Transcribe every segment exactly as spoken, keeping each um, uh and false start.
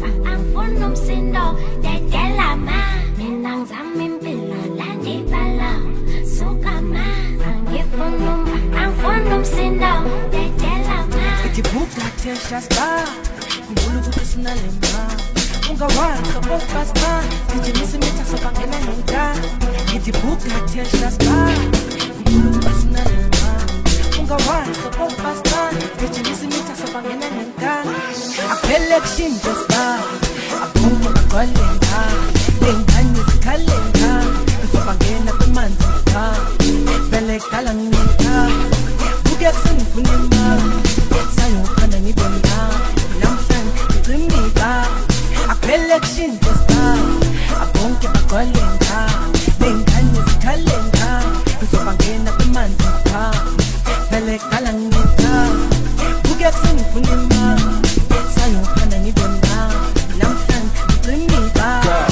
angifuna umsindo dedela ma mina ngizama impilo la ndibala suka ma angifuna angifuna umsindo dedela ma idibuka tesha star ngibula ukuthi sinalemba ungawazi bopasta ngijimisa imitha sobangena ngenkani idibuka tesha star ngibula ukuthi sinalemba ungawazi bopasta ngijimisa imitha sobangena ngenkani aphele kushintsha star aphuma kwalenga lengani sikhalenga sobangena kumanzi ka vele kala ngika buke kusengifuna imali sayo khanda ngibona namhlanje ngimika aphele kushintsha star abonke baqwalenga lengani sikhalenga sobangena kumanzi ka vele kala ngika buke kusengifuna imali sayo khanda ngibona namhlanje ngimika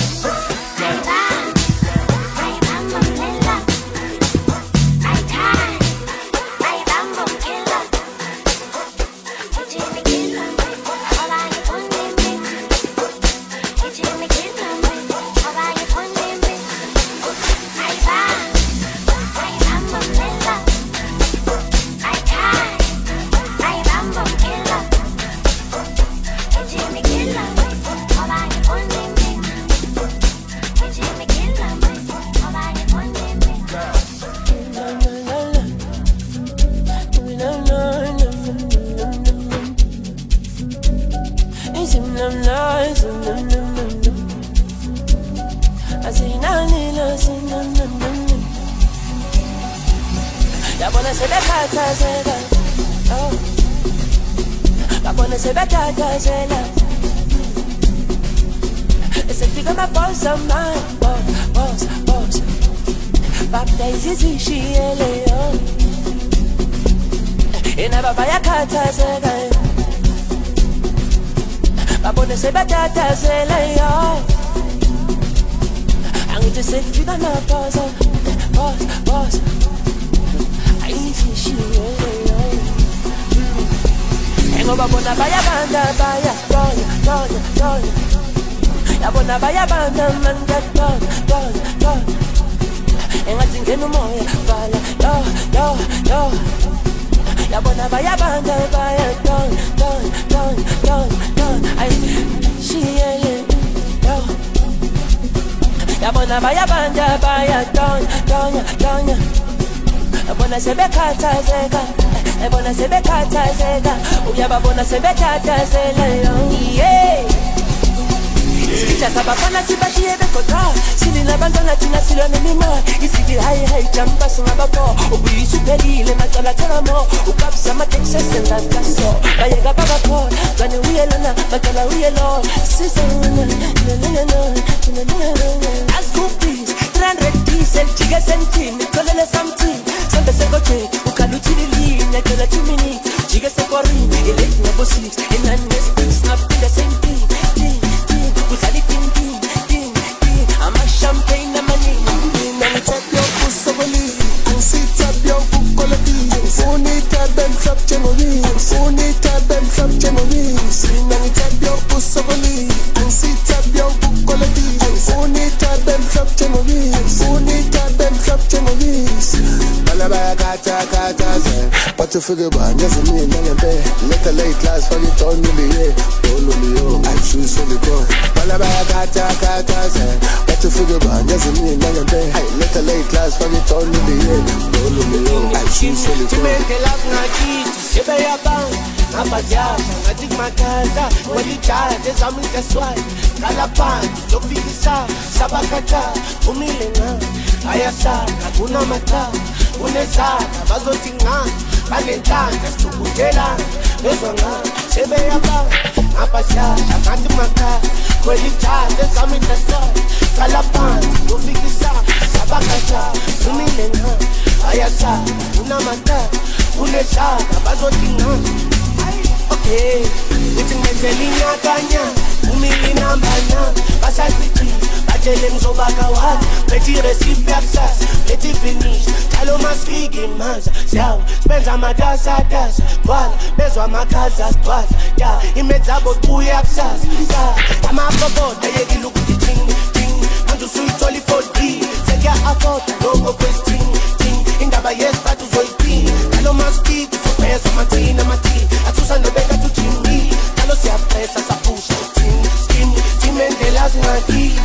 Uyababona sebekhathazela yeah Sicha sabafana sibashiye bekota silina bantwana thina silwa nemima isithi hayi hayi jumpa singabapho ubuyisuphelile macala thelamo ukabisa ama Texas ngaso bayeka bakho zane uyelana bacala uyelo sizana as groupies three hundred diesel chiga sentini kolele something sonde sekoche ukaluthilili nyakela two minutes chiga sekori ile ngabo six and then snap in the same thing Uzali ting ting ting ting I'm a champagne na mani Nang tap your pusabali Ang sitab your bukolati Unita ben flap chemoris Unita ben flap chemoris Nang tap your pusabali Ang sitab your bukolati Unita ben flap chemoris Unita ben flap chemoris Balabaya kata kata se What you figure about? Just me and I'm there Let the late class for you turn me the year Don't know me I choose for the go Balabaya kata kata se What you figure about? Just me and I'm there Let the late class for you turn me the year Don't know me I choose for the go Tumeke lap na kiti Sebe ya bang Nabajasha Ngatik makaza Wali chate Zamika swai Kalapan Lofikisa Sabakata Umile nga Ayasaka Kuna mata Unesaka Bazoti nga Balentanga Stukutela Bezwa nga Sebe ya bang Nabajasha Ngatik makaza Wali chate Zamika swai Kalapan Lofikisa Sabakata Umile nga Ayasaka Kuna mata Unesaka Bazoti nga Okay, uthi ngenzelinya kanya umili nambana basasithi batshele ngizobaka wani Lethi recipe yakusasa, lethi finish Jalo masifiki manza, siyawa Spenza amadasa dasa, dwala Bezwa amakhaza sidwala, ya Imedzabo kubuya kusasa, ya Amaboboda yekile ukuthi ting, ting Manje usuyithola i-four D Sekuya-afforda, longo kwesi-ting, ting Indaba yesiphathu uzoyiphinga Jalo masifiki, uzobheza amathini, amathini Athusa nobeka tujimile Jalo siyapressa, sapusha, ting, skin Timendela zingathini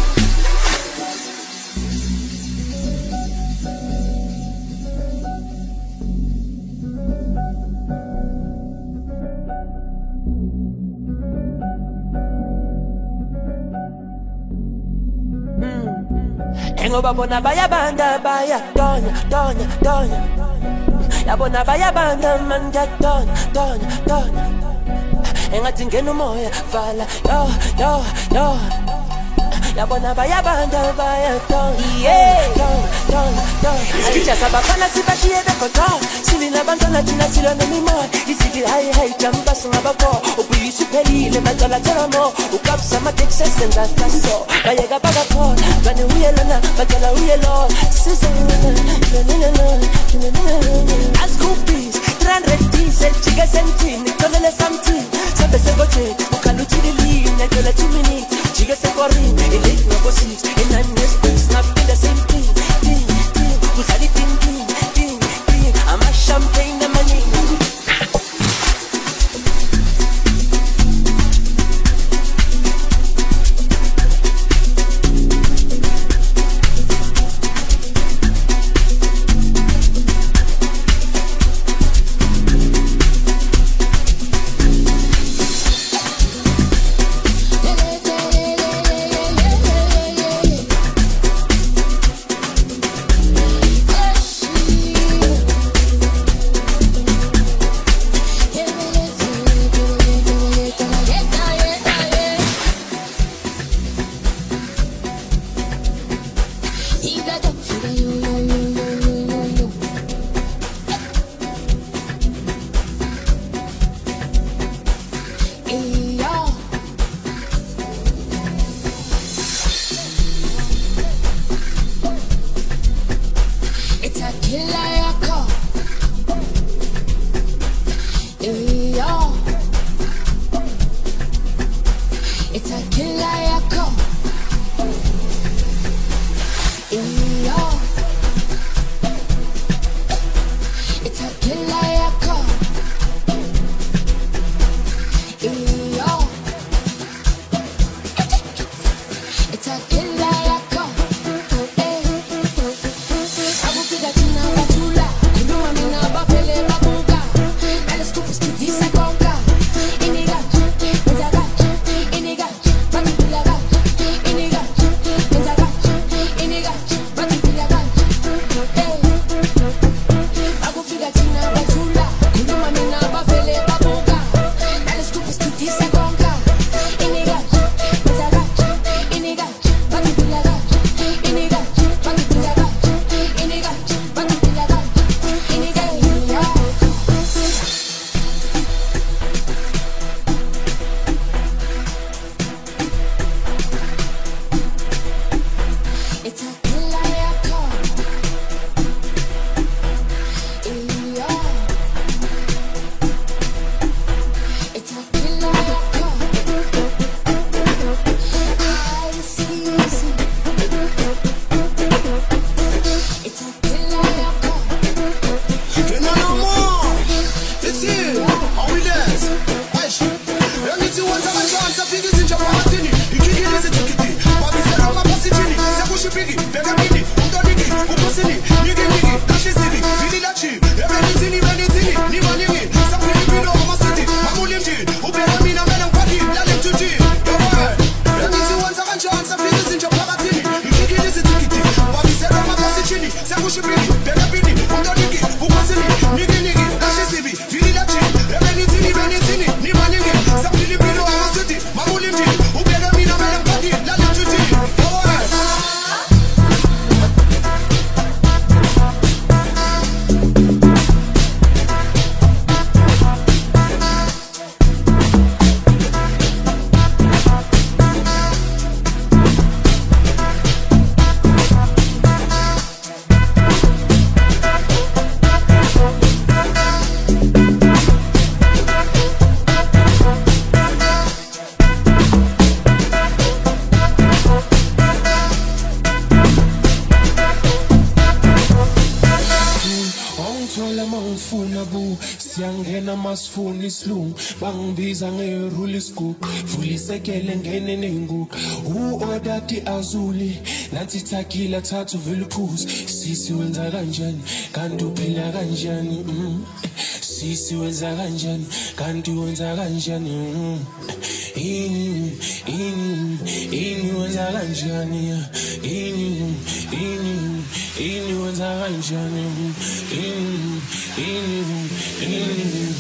Ngoba bona bayabanda baya donya donya donya Yabona bayabanda man ya donya donya donya Engathi ngena umoya vala yo yo yo Yabona bayabanda baya donya yeah donya donya donya Icha sabafana sibashiye bekota Silina bantwana thina silwa nemimoya Izigi hayi hayi jamba singabako Ubuyisi phelile mathola theramo Ukapsa amateksi senza kaso Bayeka bakakhona Bani uyelana bathola uyelo Sizana As groupies three hundred diesel chike sentini Tolele something Sabe sengoche Ukaluthili line Tole two minutes Chike senkorini Elate ngabo six In nine years Snap in the same thing Ding ding Kuzali ding ding Ding ding I'm a champagne and money masifuna isilungu bangibiza ngerule isigugu vula isekele ngene nenguku u-odati azuli nathi thakila thathu vele uphuzi sisi wenza kanjani kanti uphila kanjani mm. Sisi wenza kanjani kanti wenza kanjani mm. Ini ini ini wenza kanjani ini ini ini wenza kanjani ini ini ini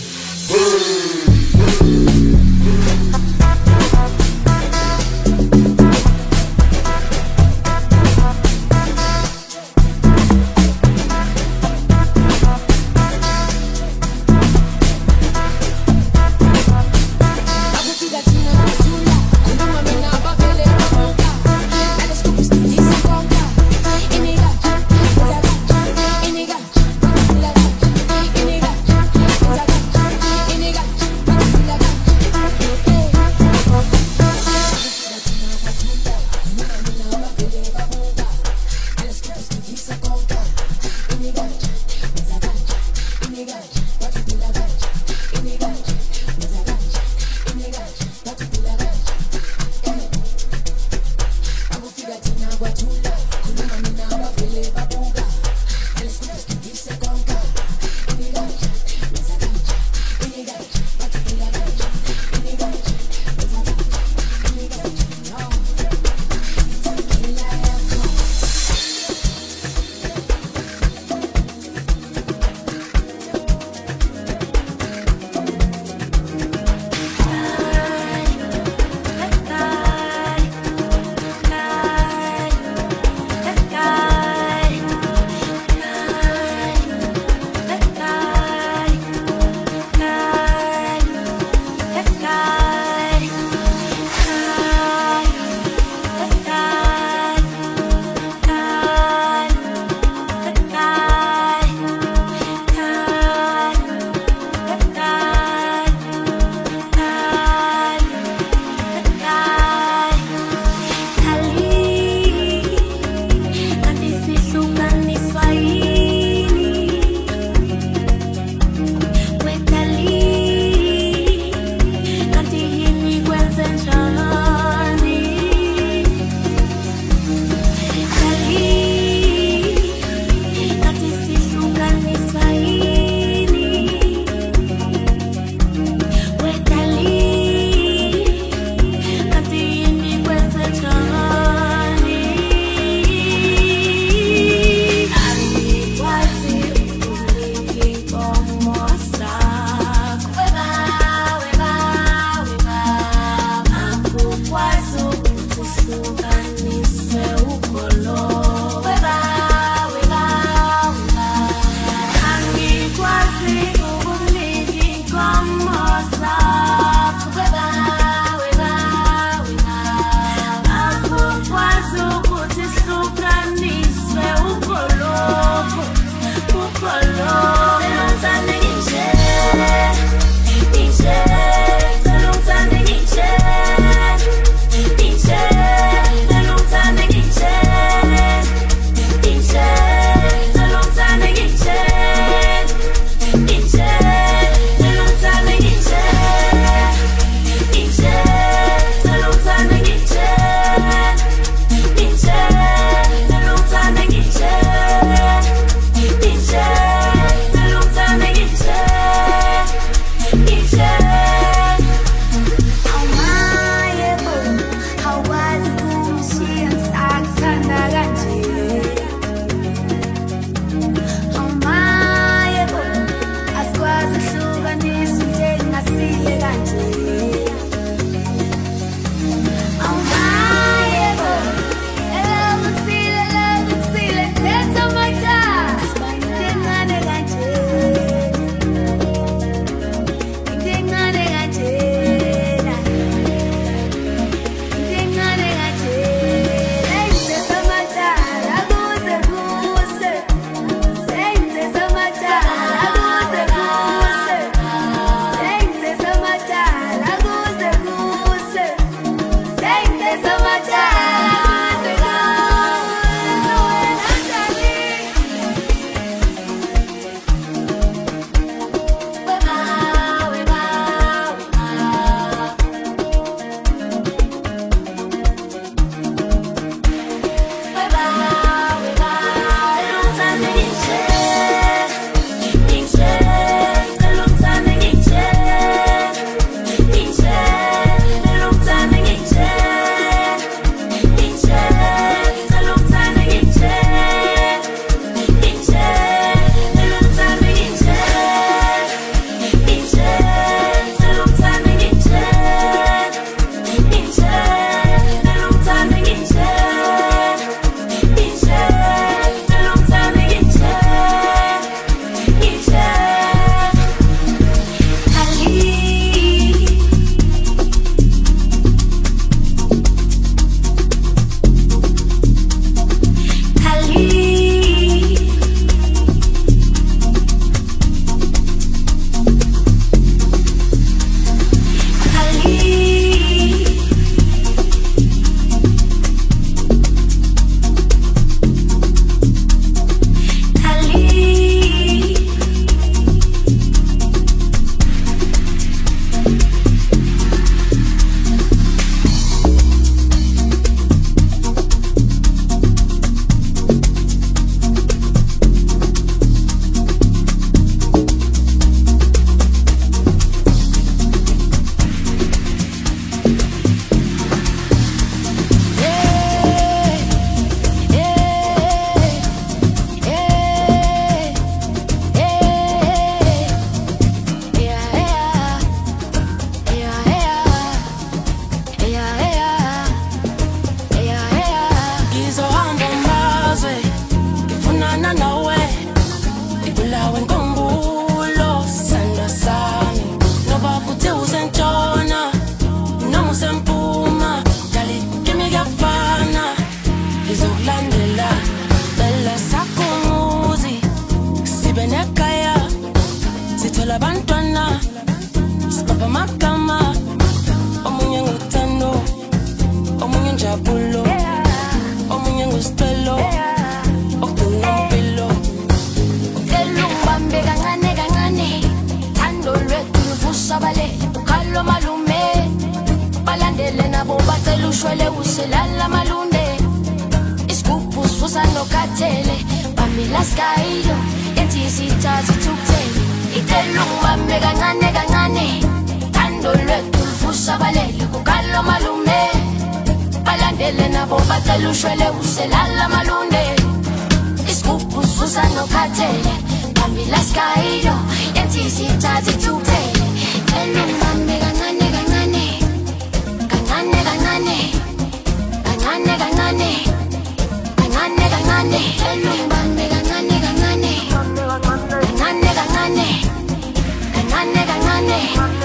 uselala malunde. Iskupus fusano katele, Pamela Skylo, Etisita Tuktele. Itelumba mega ngane gangane, Tando letu fusa balele, Kukalo malume. Palandele na bomba talushwele uselala malunde. Iskupus fusano katele, Pamela Skylo, Etisita Tuktele. Itelumba mega ngane gangane, Gangane gangane, Gangane gangane. Gangane gangane, elumba mega gangane gangane, gangane gangane, gangane gangane,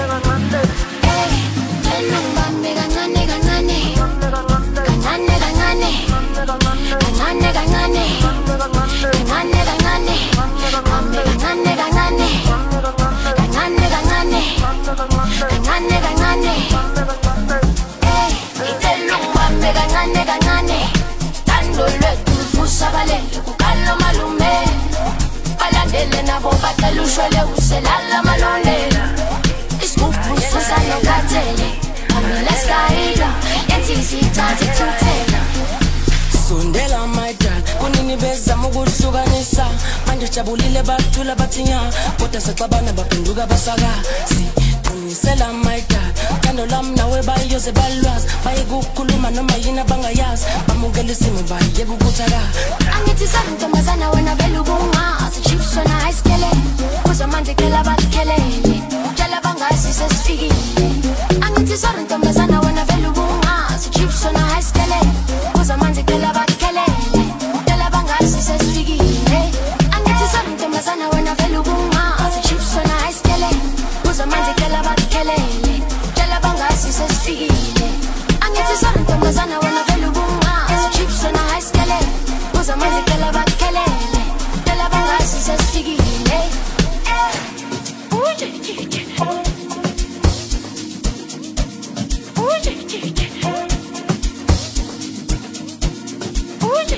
eh, elumba mega gangane gangane, gangane gangane, gangane gangane, gangane gangane, ame gangane gangane, gangane gangane, gangane gangane, eh, elumba mega gangane gangane. Usabale, ukalo malume. Palandele na bomba talushwele uselala malone. Iskupu susano katele, Pamela Skylo, Etisita Tutele. Sondela my dad, kunini beza muguhlukanisa. Manje jabulile bathula bathinya, kodwa sexabana baphenduka basaka. Si qinisela my dad, kando lam nawe bayoze balwazi, bayekukhuluma noma yini abangayazi, bamukela isimo bayeke ukuthaka. Angithi santomazana wena vele ubungazi, chips wena iskele, kuze manje kela bakhelele, utshela bangazi sesifikile. Angithi santomazana wena vele ubungazi, chips wena iskele, kuze manje kela bakhelele, utshela bangazi sesifikile. Angithi santomazana wena vele ubungazi, chips wena iskele, kuze manje kela bakhelele, utshela bangazi sesifikile. Angithi santomazana wena vele ubungazi, chips wena iskele, kuze manje kela bakhelele, utshela bangazi sesifikile. Uje uje uje uje uje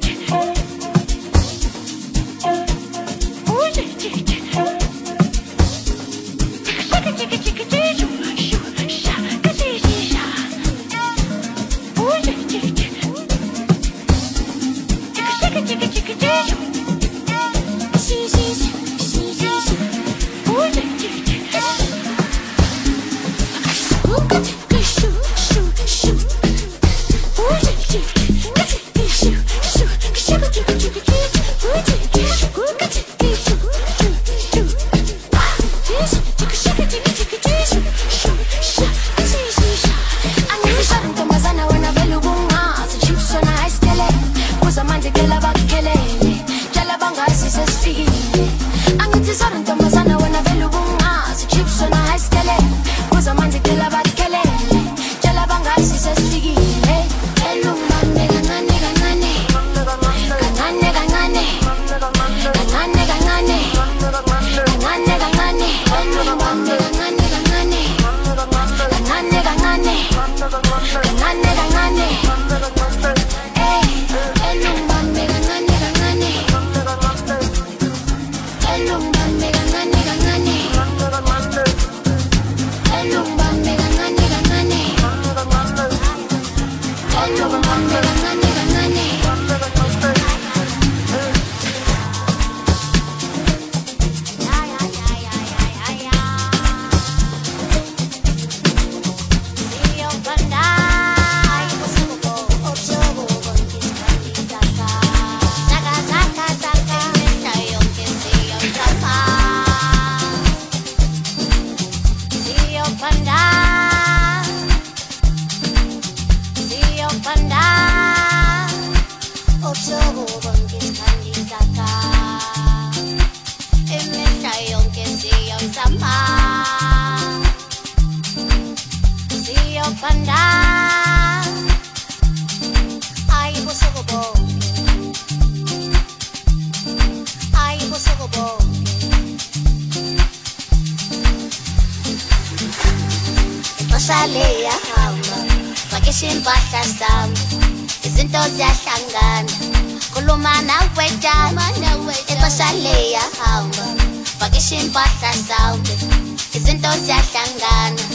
Sale yahamba vakisha impahla zami izinto ziyahlangana khuluma nawe jama ixesha liyahamba vakisha impahla zami izinto ziyahlangana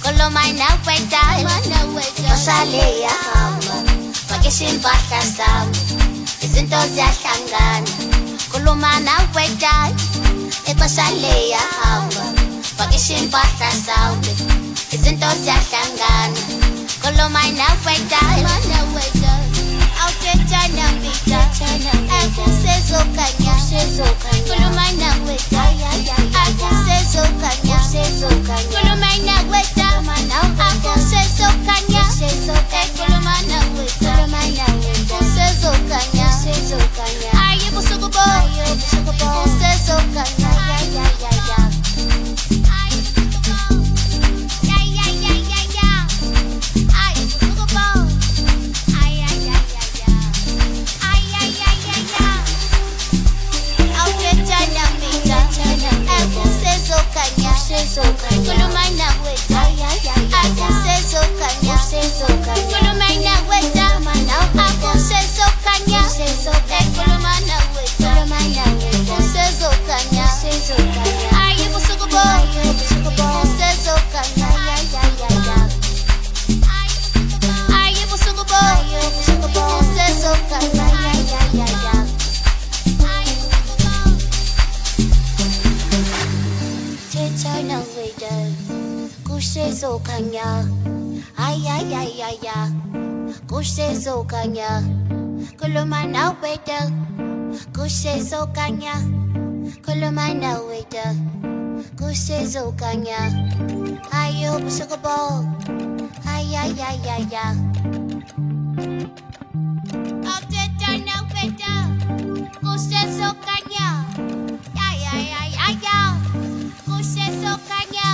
Koloma naweta Osale yahamba Vakesha impahla zami Izinto ziyahlangana Koloma naweta Ixesha liyahamba Vakesha impahla zami Izinto ziyahlangana Koloma naweta Awuthetha nambita Akusezokanya Koloma naweta Akusezokanya Koloma naweta Akusezokanya Koloma naweta Akusezokanya Aye busuku bo Akusezokanya Kusezokanya, ay ay ay ay ay, kusezokanya, kuluma naweta, kusezokanya, kuluma naweta, kusezokanya, ayo busukubo, ay ay ay ay ay. Awuthetha naweta, kusezokanya, ay ay ay ay ay, kusezokanya.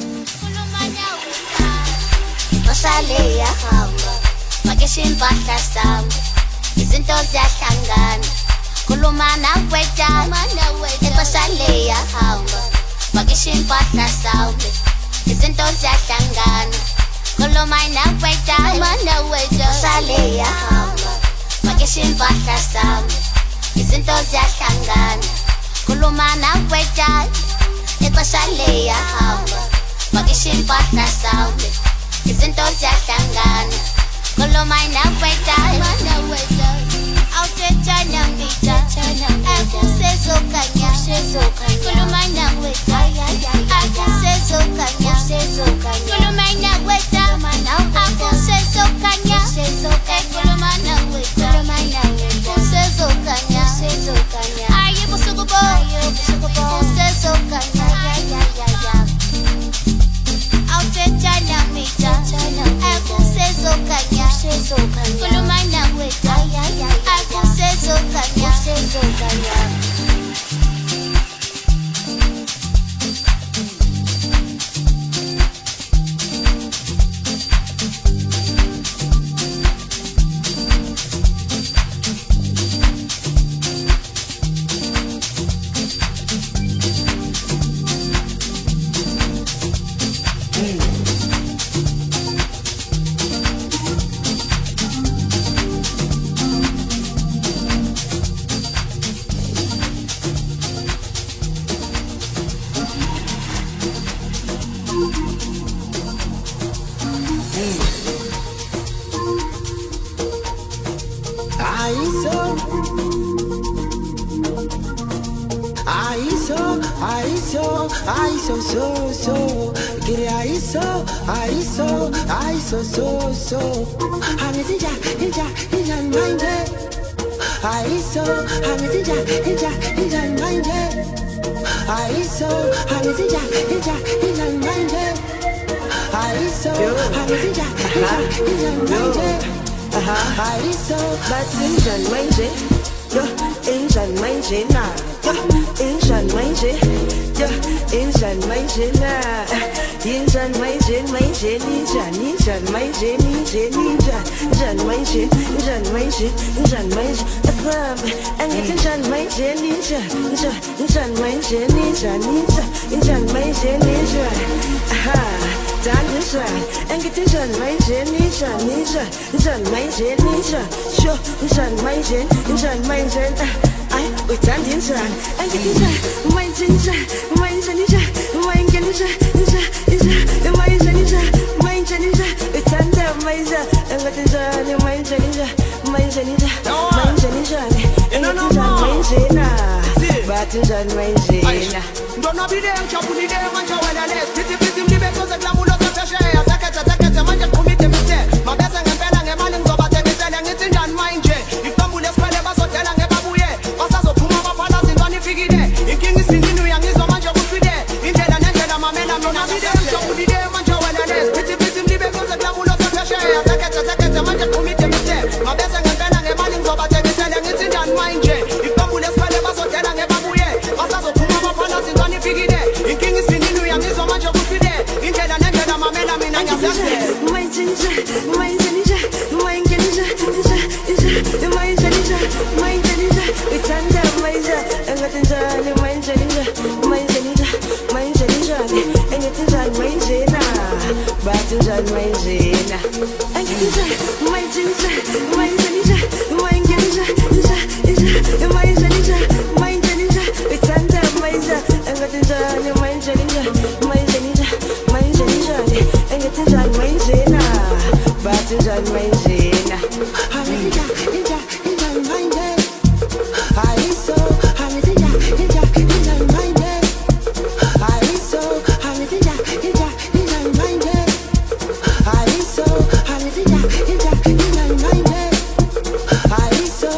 Osale yahamba Vakesha impahla zami Izinto ziyahlangana Kuluma naweta Ixesha liyahamba Vakesha impahla zami Izinto ziyahlangana Kuluma naweta Osale yahamba Vakesha impahla zami Izinto ziyahlangana Kuluma naweta Ixesha liyahamba Vakesha impahla zami Izinto ziyahlangana Koloma naweta Awuthetha nambita Akusezokanya Koloma naweta Akusezokanya Koloma naweta Akusezokanya Koloma naweta Akusezokanya Aye busuku bo Akusezokanya Awuthetha nambita Akusezokanya Koloma naweta Akusezokanya so so so, get it I so, I so, I so so so. I'm a ninja, ninja, ninja, mind it. I so, I'm a ninja, ninja, ninja, mind it. I so, I'm a ninja, ninja, ninja, mind it. I so, I'm a ninja, ninja, ninja, mind it. I so, but ninja, mind it. Yo, ninja, mind it now. Yo, ninja, mind it. Yo, ninja, mind it now. Ninja, mind it, mind it, ninja, ninja, mind it, ninja, ninja, ninja, mind it, ninja, mind it, ninja, mind it. That's love, and it's ninja, mind it, ninja, ninja, ninja, mind it, ninja, ninja, ninja, mind it, ninja. Aha, done this right, and get ninja, mind it, ninja, ninja, ninja, mind it, ninja. Sure, ninja, mind it, ninja, mind it. I with that ninja, and get ninja, mind ninja, mind ninja, mind ninja, ninja, ninja, mind ninja. maisha engatinjani maisha ninja maisha ninja maisha ninja engatinjani maisha na batinjani maisha ndo nabide mchapuni de manja wala les titi titi mlibe koze glamulo sa peshe zakete zakete manje kumite mite mabesa ngempela ngemali ngizobate ngisele ngitinjani manje ikambule sipele bazodela ngebabuye basazo phuma baphala zindwani fikile inkingi isindinu yangizwa manje kufide indlela nendlela mamela mina nabide mchapuni de manja wala les titi titi mlibe koze glamulo sa peshe zakete zakete manje kumite mite mabesa ngempela ngemali ngizobate ngisele ngitinjani manje ikambule sipele bazodela ngebabuye basazo phuma baphala zindwani fikile inkingi isindinu yangizwa manje kufide indlela nendlela mamela mina ngiyazase maisha maisha ninja maisha ninja ninja maisha ninja maisha ninja itanda maisha engatinjani maisha ninja maisha ninja maisha ninja engatinjani maisha na batinjani maisha na engatinjani maisha ninja maisha ninja maisha ninja ninja maisha ninja maisha ninja itanda maisha engatinjani maisha ninja maisha ninja maisha ninja engatinjani maisha na batinjani maisha na Hamitinja, ninja, ninja, minded. I so, hamitinja, ninja, ninja, minded. I so, hamitinja, ninja, ninja, minded. I so, hamitinja, ninja, ninja, minded. I so,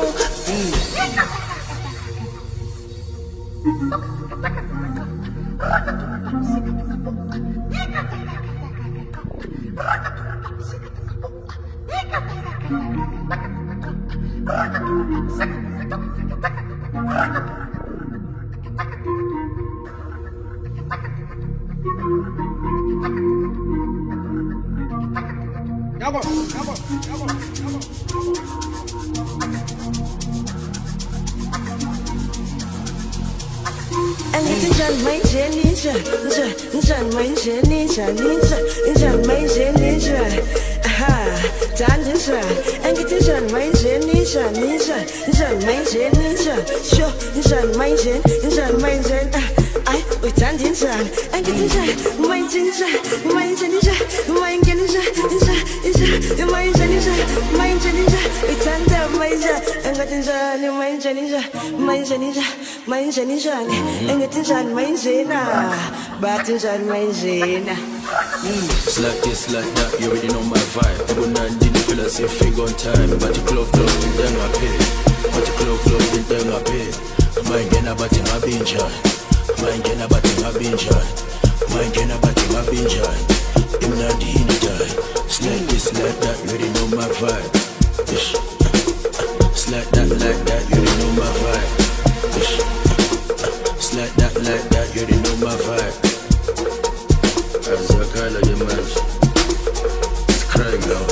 engatinjani maisha ninja ninja maisha ninja ninja ninja maisha ninja aha tandisha engatinjani maisha ninja ninja ninja maisha ninja sho ninja maisha ninja maisha ai uitandisha engatinjani maisha ninja maisha ninja maisha ninja ninja maisha ninja maisha ninja itanda maisha engatinjani maisha ninja maisha ninja maisha ninja engatinjani maisha na batinjani maisha na It's like this, like that, you already know my vibe. People not didn't feel as if fig on time. But you clock clock, then then I pay. But you clock clock, then then I pay. Mine get a batting, I been joy. Mine get a batting, I been joy. Mine get a batting, I been joy. I'm not the in the die. It's like this, like that, you already know my vibe. Ish. It's like that, like that, you already know my vibe. Ish. It's like that, like that, you already know my vibe. As a kind of image, it's crying now.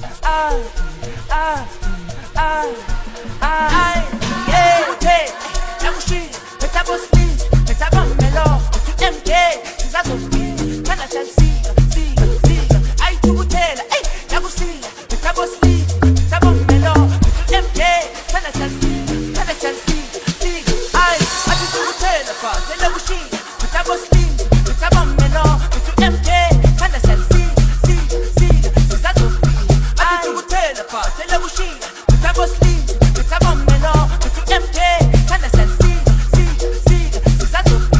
ah, ah, ah, ah, yeah, hey, nakushi, metabosli, metabamelo, tu M K, sizazofi, kana shalsiga, siga, siga, ay tukutela, ay, nakushi, metabosli, metabamelo, tu M K, kana shalsiga, kana shalsiga, siga, ay, ati tukutela fa, nakushi, metabosli, metabamelo, tu M K, kana shalsiga, siga, siga, sizazofi, ati tukutela fa, nakushi, metabosli, metabamelo, tu M K, kana shalsiga, siga, siga, sizazofi.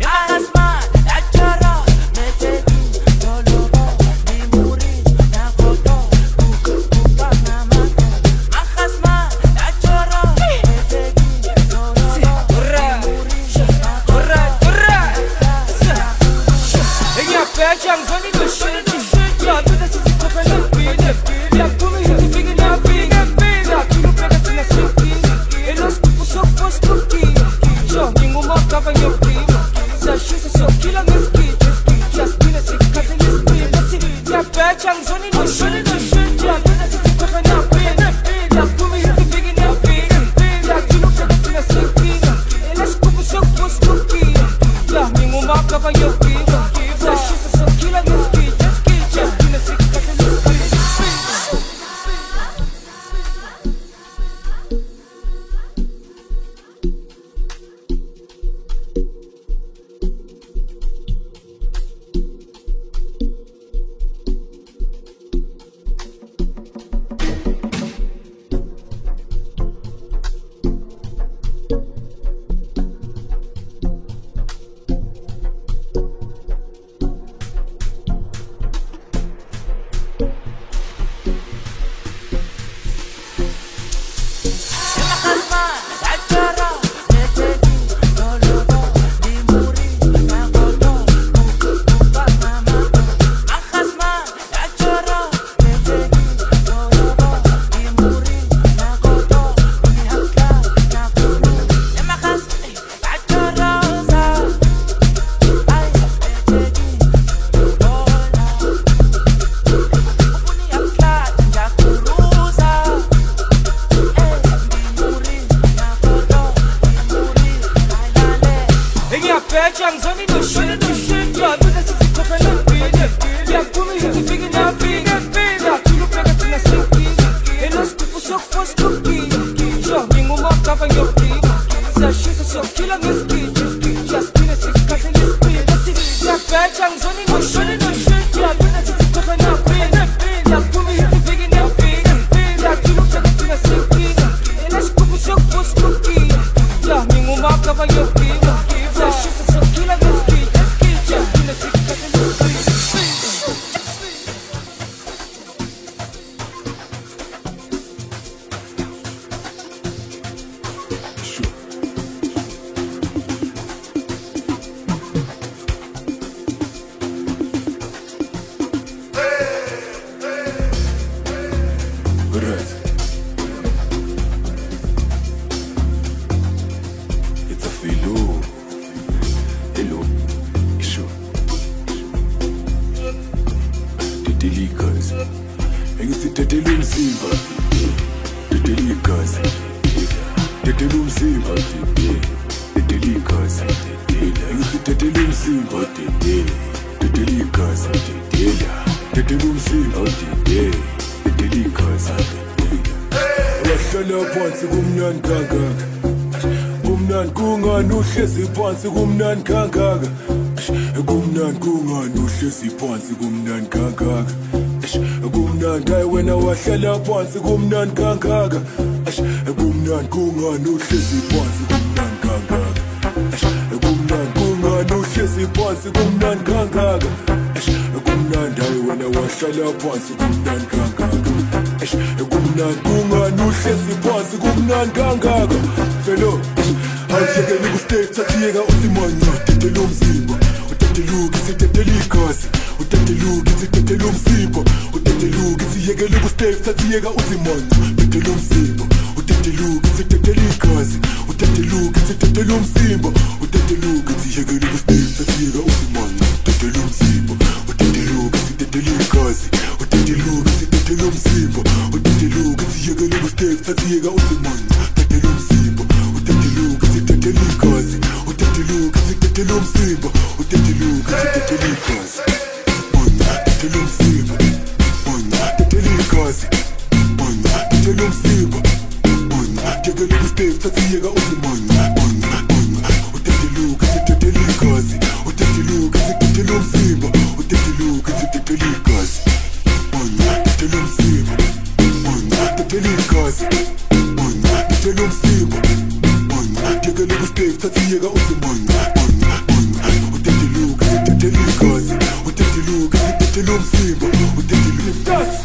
Phansi kumnandi kangaka kumnandi kungani uhlezi phansi kumnandi kangaka kumnandi hayi wena wahlala phansi kumnandi kangaka kumnandi kungani uhlezi phansi kumnandi kangaka kumnandi kungani uhlezi phansi kumnandi kangaka kumnandi hayi wena wahlala phansi kumnandi kangaka kumnandi kungani uhlezi phansi kumnandi kangaka felo Ayekele kustage sathiyeka usimanya tetela umzimba uteteluki sitetela igazi uteteluki sitetela umzimba uteteluki siyekele kustage sathiyeka usimanya tetela umzimba uteteluki sitetela igazi uteteluki sitetela umzimba uteteluki siyekele kustage sathiyeka usimanya tetela umzimba uteteluki sitetela igazi Utete look, sitete lomzimba. Utete look, siyekele kustep, sasiyeka usimanga. Utete lomzimba. Utete look, sitete ligazi. Utete look, sitete lomzimba. Utete look, sitete ligazi. Utete lomzimba. Utete ligazi. Utete lomzimba. Utete kustep, sasiyeka usimanga. Utete look, sitete ligazi. Utete look, sitete lomzimba. Utete look, sitete ligazi. Utete lomzimba. Utete ligazi. Utete lomzimba. Utete kustep, sasiyeka usimanga. Utete look, sitete ligazi. Utete look, sitete lomzimba. Utete ligazi.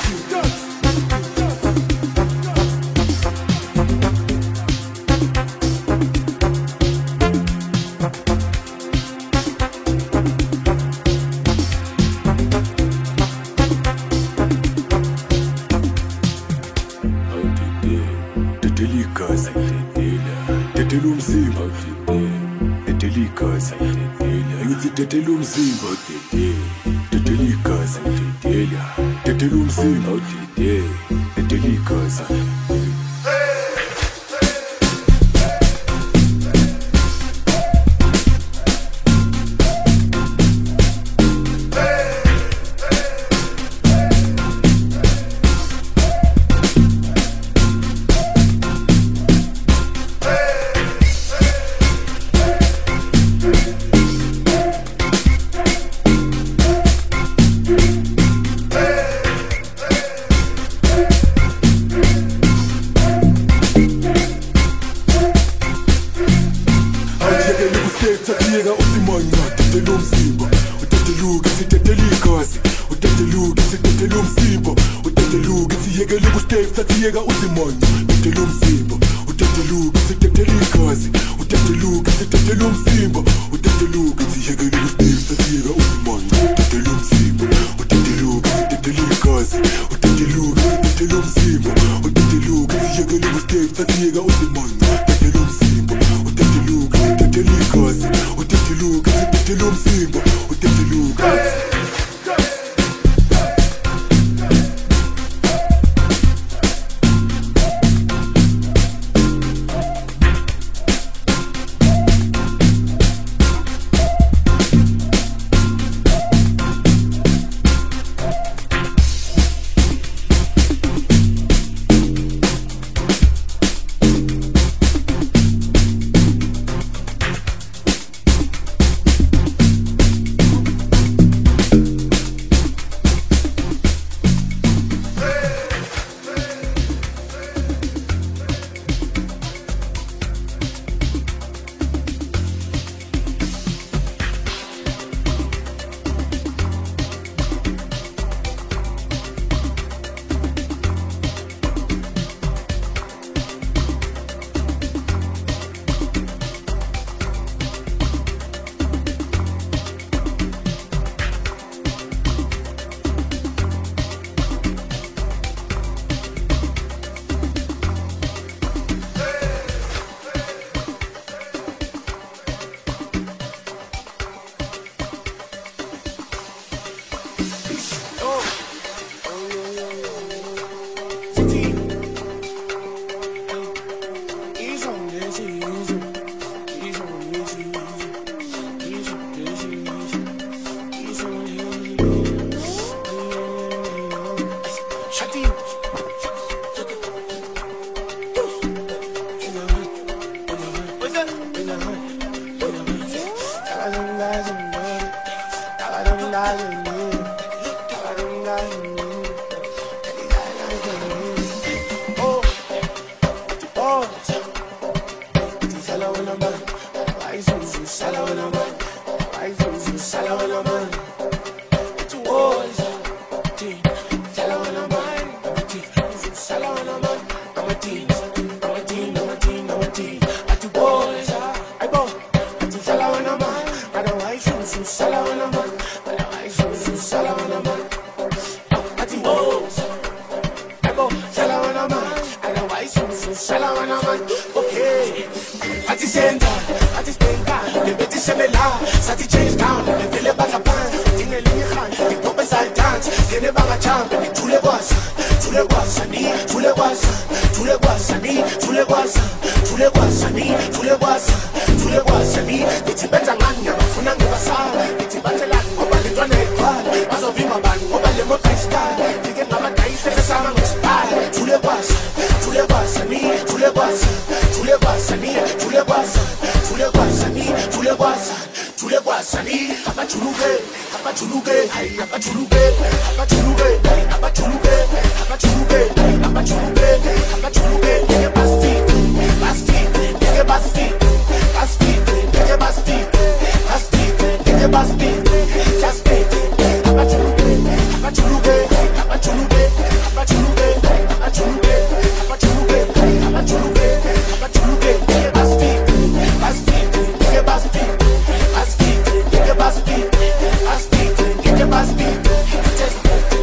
Tete lumzimba tete, tete likazi tete, tete lumzimba tete, tete likazi. Sati change town, le feel it back up, in the linha, the pop is I dance, get it back a champ, kwasa, tule kwasa ni, tule kwasa, tule kwasa ni, tule kwasa, tule kwasa ni, tule kwasa, tule kwasa ni. Ithi beta ngani abafuna ngibasala, ithi bathelani ngoba lentwana eqala, bazovimba bani ngoba le moto ayisqala, fike ngamadayise besama ngesiphala. Tule kwasa, tule kwasa ni, tule kwasa, tule kwasa ni, tule kwasa, tule kwasa ni, tule kwasa, tule kwasa ni. Abajuluke, abajuluke, abajuluke, abajuluke, abajuluke, abajuluke, abajuluke, abajuluke, nigga basti, basti, nigga basti, basti, nigga basti, basti, nigga basti, just wait. Abajuluke, abajuluke, abajuluke, abajuluke, abajuluke, abajuluke, abajuluke, abajuluke, nigga basti, basti, nigga basti, basti, nigga basti, basti, nigga basti, just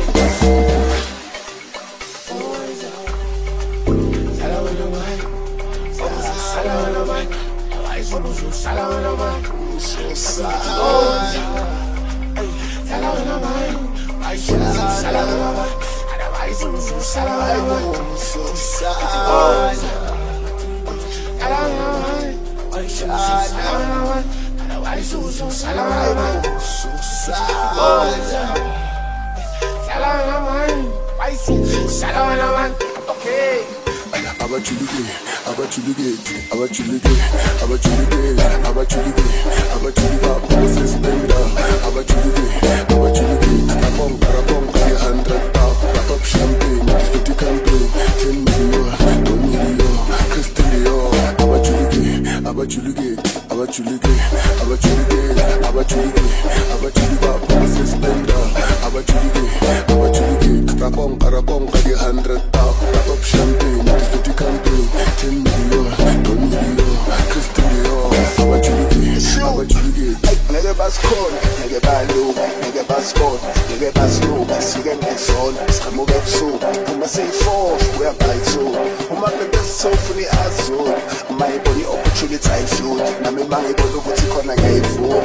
okay. Abachuluke, abachuluke, abachuluke, abachuluke, abachuluke, abachuluke, Moses Benda, abachuluke, abachuluke, Rabong, Rabong, three hundred thousand, wrap up champagne, fifty campaign, ten million, one million, Cristiano, abachuluke, abachuluke, abachuluke, abachuluke, abachuluke, abachuluke, Moses Benda, abachuluke, abachuluke, Rabong, Rabong, three hundred thousand, wrap up champagne, fifty campaign, ten million, one million, Cristiano, abachuluke, abachuluke. Nigga bass cold, nigga bad low, nigga bass cold, nigga bass low, sigue en sol, estamos en sol, como se force, we're by soul, como the best soul for the azul, my body opportunity I shoot, na me mangi body kuti kona gay fool,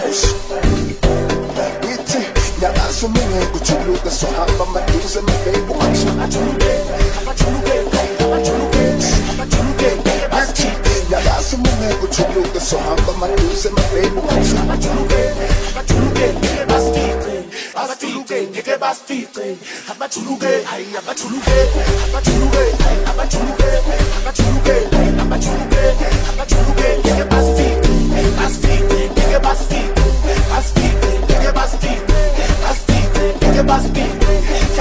witi, ya asu mingi kuchuluka so hamba maduze mabebu matsu, achuluke, achuluke, achuluke, achuluke, achuluke, ya asu mingi kuchuluka so hamba maduze mabebu matsu, Abachuluke, abachuluke, nigga basti, abachuluke, nigga basti, abachuluke, ay abachuluke, abachuluke, abachuluke, abachuluke, abachuluke, abachuluke, nigga basti, basti, nigga basti, basti, nigga basti, basti, nigga basti,